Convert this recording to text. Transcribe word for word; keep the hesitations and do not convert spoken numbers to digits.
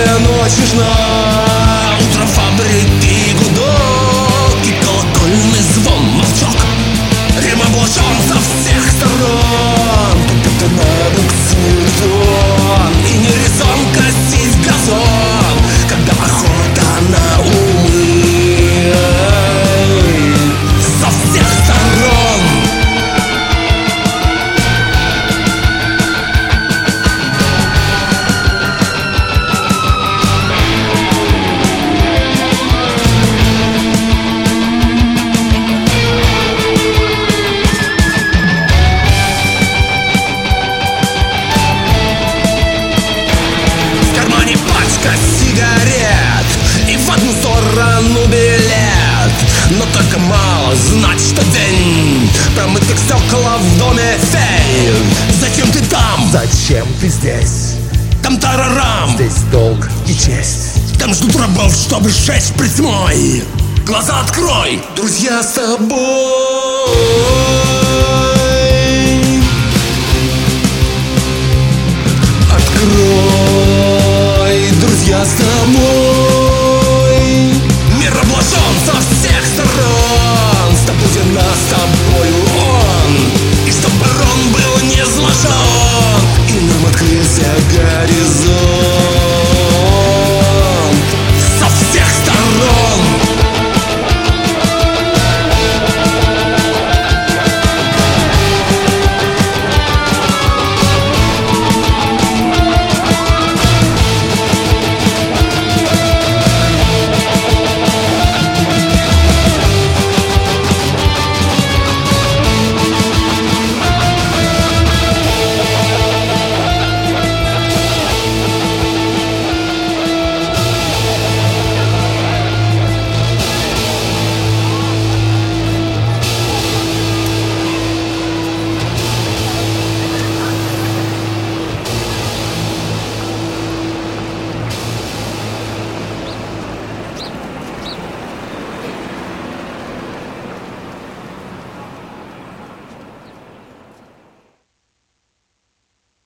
ночь нежна. Утром фабрики гудок и колокольный звон, молчок. Рим облачен со всех сторон, как-то набуксует он. И не резон косить в газон, когда охота на умы со всех сторон. Сигарет и в одну сторону билет. Но только мало знать, что день промыт как стекла в доме фей. Зачем ты там? Зачем ты здесь? Там тарарам, здесь долг и честь. Там ждут рабов, чтобы сжечь притьмой. Глаза открой, друзья с тобой.